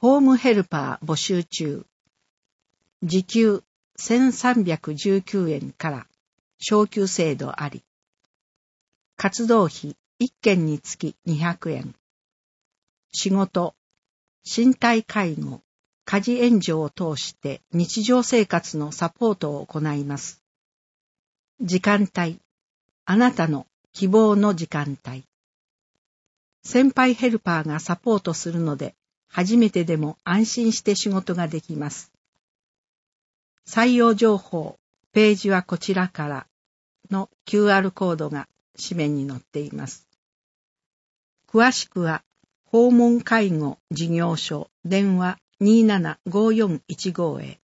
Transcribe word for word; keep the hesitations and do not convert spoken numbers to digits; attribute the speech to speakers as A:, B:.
A: ホームヘルパー募集中。時給せんさんびゃくじゅうきゅうえんから昇給制度あり。活動費いっけんにつきにひゃくえん。仕事、身体介護、家事援助を通して日常生活のサポートを行います。時間帯、あなたの希望の時間帯。先輩ヘルパーがサポートするので、初めてでも安心して仕事ができます。採用情報、ページはこちらからの キューアール コードが紙面に載っています。詳しくは、訪問介護事業所電話にーななごーよんいちごへ。